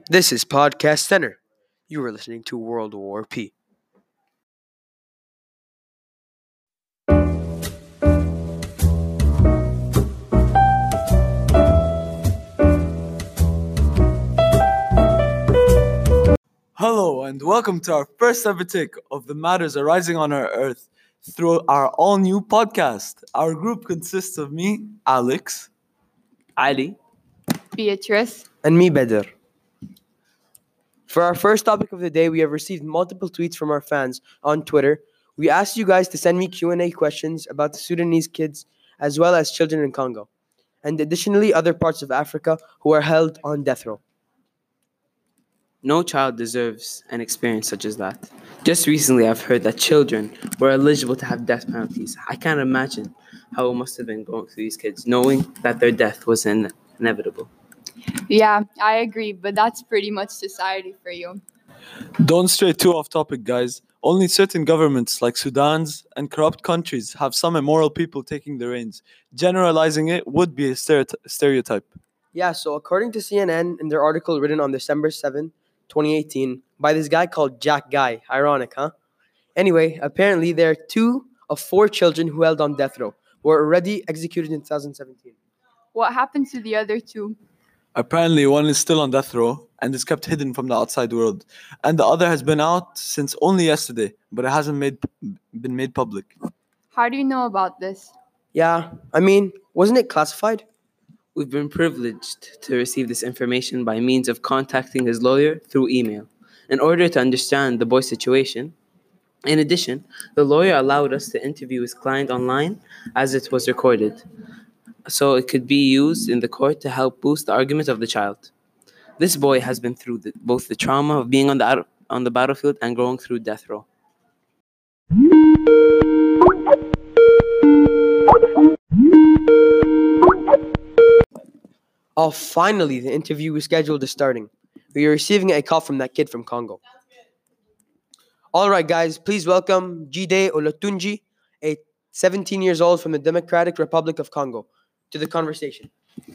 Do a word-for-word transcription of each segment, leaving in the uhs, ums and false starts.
This is Podcast Center. You are listening to World War P. Hello, and welcome to our first ever take of the matters arising on our earth through our all new podcast. Our group consists of me, Alex, Ali. Beatrice. And me, Bedr. For our first topic of the day, we have received multiple tweets from our fans on Twitter. We asked you guys to send me Q and A questions about the Sudanese kids as well as children in Congo, and additionally other parts of Africa who are held on death row. No child deserves an experience such as that. Just recently, I've heard that children were eligible to have death penalties. I can't imagine how it must have been going through these kids, knowing that their death was in- inevitable. Yeah, I agree, but that's pretty much society for you. Don't stray too off topic, guys. Only certain governments, like Sudan's and corrupt countries, have some immoral people taking the reins. Generalizing it would be a stereoty- stereotype. Yeah, so according to C N N in their article written on December seventh, twenty eighteen, by this guy called Jack Guy. Ironic, huh? Anyway, apparently there are two of four children who held on death row who were already executed in twenty seventeen. What happened to the other two? Apparently, one is still on death row and is kept hidden from the outside world, and the other has been out since only yesterday, but it hasn't made been made public. How do you know about this? Yeah, I mean, wasn't it classified? We've been privileged to receive this information by means of contacting his lawyer through email in order to understand the boy's situation. In addition, the lawyer allowed us to interview his client online as it was recorded, so it could be used in the court to help boost the argument of the child. This boy has been through the, both the trauma of being on the out- on the battlefield and going through death row. Oh, finally, the interview we scheduled is starting. We are receiving a call from that kid from Congo. All right, guys, please welcome Jide Olatunji, a seventeen years old from the Democratic Republic of Congo, to the conversation.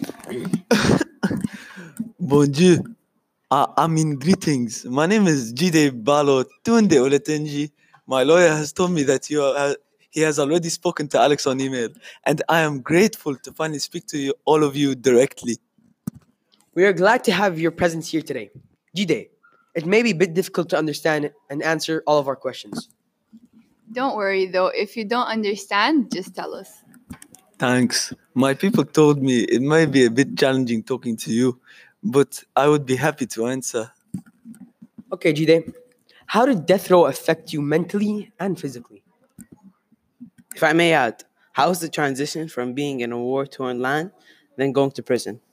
Bonjour. Uh, I mean, greetings. My name is Jide Balo Tunde Oletenji. My lawyer has told me that you are, uh, he has already spoken to Alex on email, and I am grateful to finally speak to you, all of you directly. We are glad to have your presence here today. Jide, it may be a bit difficult to understand and answer all of our questions. Don't worry though, if you don't understand, just tell us. Thanks. My people told me it might be a bit challenging talking to you, but I would be happy to answer. Okay, Jide, how did death row affect you mentally and physically? If I may add, how is the transition from being in a war-torn land then going to prison?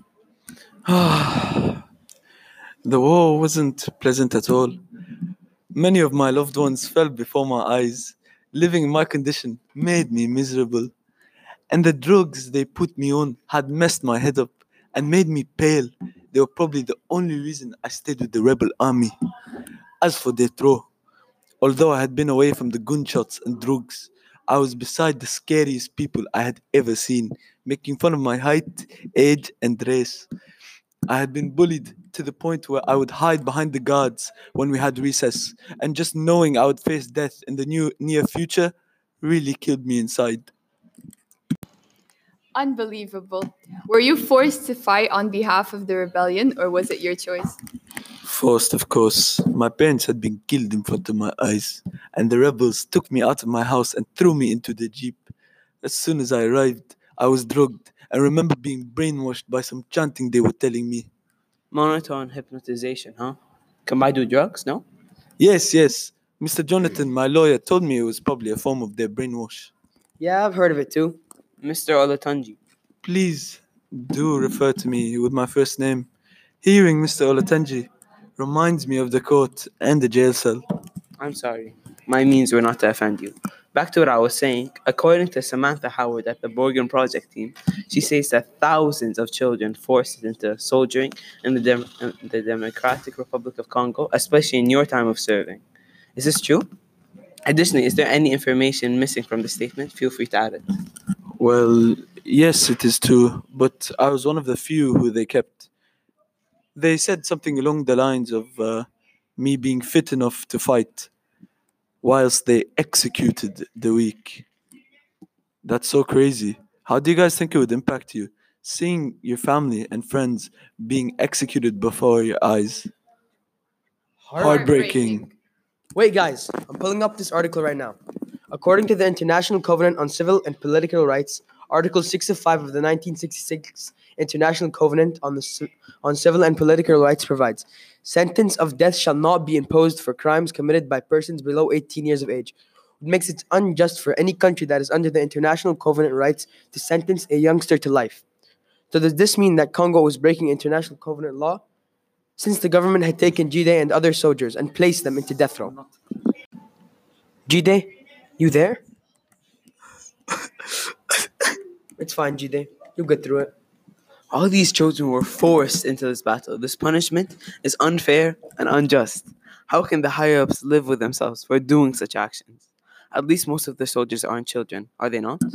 The war wasn't pleasant at all. Many of my loved ones fell before my eyes. Living in my condition made me miserable. And the drugs they put me on had messed my head up and made me pale. They were probably the only reason I stayed with the rebel army. As for death row, although I had been away from the gunshots and drugs, I was beside the scariest people I had ever seen, making fun of my height, age, and race. I had been bullied to the point where I would hide behind the guards when we had recess, and just knowing I would face death in the new near future really killed me inside. Unbelievable. Were you forced to fight on behalf of the rebellion, or was it your choice? Forced, of course. My parents had been killed in front of my eyes, and the rebels took me out of my house and threw me into the jeep. As soon as I arrived, I was drugged and remember being brainwashed by some chanting they were telling me. Monotone hypnotization, huh? Can I do drugs, no? Yes, yes. Mister Jonathan, my lawyer, told me it was probably a form of their brainwash. Yeah, I've heard of it too. Mister Olatunji. Please do refer to me with my first name. Hearing Mister Olatunji reminds me of the court and the jail cell. I'm sorry. My means were not to offend you. Back to what I was saying, according to Samantha Howard at the Borgen Project team, she says that thousands of children forced into soldiering in the, Dem- in the Democratic Republic of Congo, especially in your time of serving. Is this true? Additionally, is there any information missing from the statement? Feel free to add it. Well, yes, it is true, but I was one of the few who they kept. They said something along the lines of uh, me being fit enough to fight, whilst they executed the weak. That's so crazy. How do you guys think it would impact you? Seeing your family and friends being executed before your eyes. Heartbreaking. Wait, guys, I'm pulling up this article right now. According to the International Covenant on Civil and Political Rights, Article six of five of the nineteen sixty-six International Covenant on, the, Ci- on Civil and Political Rights provides, sentence of death shall not be imposed for crimes committed by persons below eighteen years of age. It makes it unjust for any country that is under the International Covenant rights to sentence a youngster to life. So does this mean that Congo was breaking International Covenant law? Since the government had taken Jide and other soldiers and placed them into death row. Jide, you there? It's fine, Jide. You'll get through it. All these children were forced into this battle. This punishment is unfair and unjust. How can the higher ups live with themselves for doing such actions? At least most of the soldiers aren't children, are they not?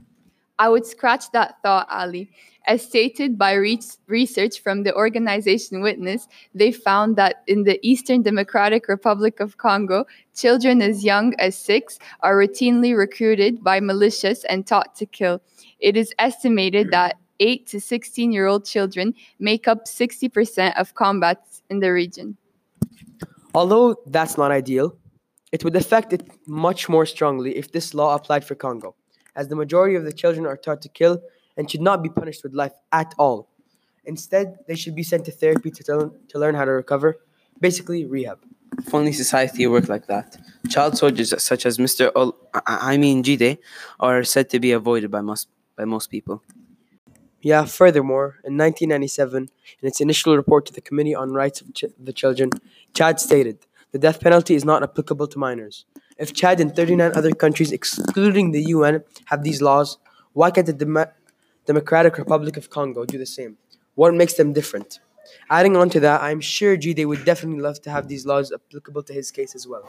I would scratch that thought, Ali. As stated by re- research from the organization Witness, they found that in the Eastern Democratic Republic of Congo, children as young as six are routinely recruited by militias and taught to kill. It is estimated that eight to sixteen year old children make up sixty percent of combats in the region. Although that's not ideal, it would affect it much more strongly if this law applied for Congo, as the majority of the children are taught to kill and should not be punished with life at all. Instead, they should be sent to therapy to, tell, to learn how to recover, basically rehab. If only society worked like that. Child soldiers such as Mister Ol- I I mean Jide are said to be avoided by most by most people. Yeah, furthermore, in nineteen ninety-seven, in its initial report to the Committee on Rights of Ch- the Children, Chad stated, the death penalty is not applicable to minors. If Chad and thirty-nine other countries, excluding the U N, have these laws, why can't the Dem- Democratic Republic of Congo do the same? What makes them different? Adding on to that, I'm sure Jide would definitely love to have these laws applicable to his case as well.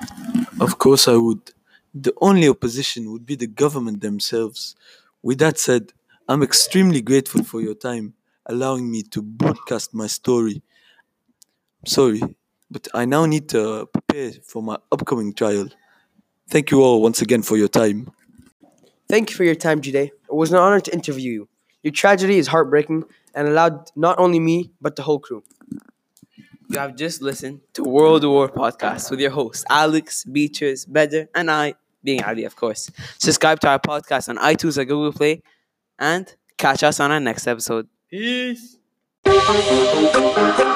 Of course I would. The only opposition would be the government themselves. With that said, I'm extremely grateful for your time, allowing me to broadcast my story. Sorry, but I now need to prepare for my upcoming trial. Thank you all once again for your time. Thank you for your time, Jide. It was an honor to interview you. Your tragedy is heartbreaking and allowed not only me, but the whole crew. You have just listened to World War Podcast with your hosts, Alex, Beatrice, Bedr, and I, being Ali, of course. Subscribe to our podcast on iTunes or Google Play, and catch us on our next episode. Peace.